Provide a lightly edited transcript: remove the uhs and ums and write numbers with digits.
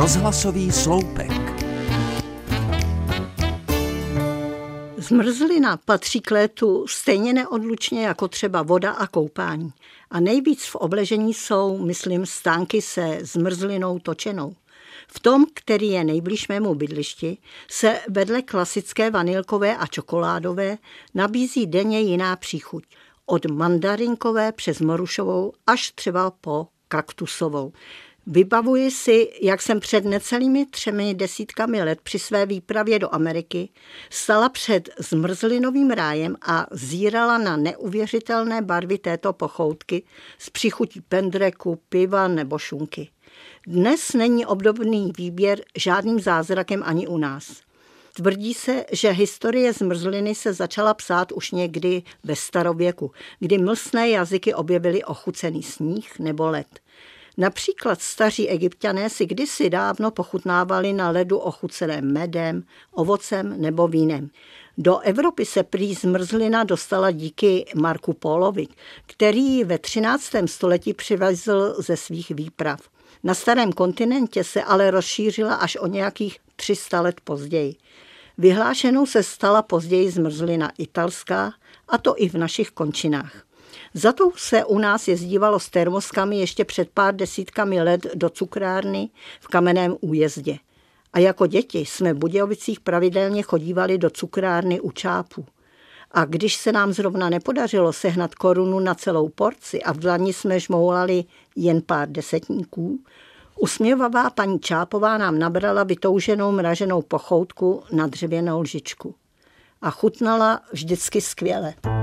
Rozhlasový sloupek. Zmrzlina patří k létu stejně neodlučně jako třeba voda a koupání. A nejvíc v obležení jsou, myslím, stánky se zmrzlinou točenou. V tom, který je nejblíž mému bydlišti, se vedle klasické vanilkové a čokoládové nabízí denně jiná příchuť. Od mandarinkové přes morušovou až třeba po kaktusovou. Vybavuji si, jak jsem před necelými 30 let při své výpravě do Ameriky stala před zmrzlinovým rájem a zírala na neuvěřitelné barvy této pochoutky s příchutí pendreku, piva nebo šunky. Dnes není obdobný výběr žádným zázrakem ani u nás. Tvrdí se, že historie zmrzliny se začala psát už někdy ve starověku, kdy mlsné jazyky objevily ochucený sníh nebo led. Například staří Egypťané si kdysi dávno pochutnávali na ledu ochuceném medem, ovocem nebo vínem. Do Evropy se prý zmrzlina dostala díky Marku Pólovi, který ji ve 13. století přivezl ze svých výprav. Na starém kontinentě se ale rozšířila až o nějakých 300 let později. Vyhlášenou se stala později zmrzlina italská, a to i v našich končinách. Za to se u nás jezdívalo s termoskami ještě před pár desítkami let do cukrárny v Kamenném Újezdě. A jako děti jsme v Budějovicích pravidelně chodívali do cukrárny u Čápů. A když se nám zrovna nepodařilo sehnat korunu na celou porci a v dlani jsme žmoulali jen pár desetníků, usměvavá paní Čápová nám nabrala vytouženou mraženou pochoutku na dřevěnou lžičku. A chutnala vždycky skvěle.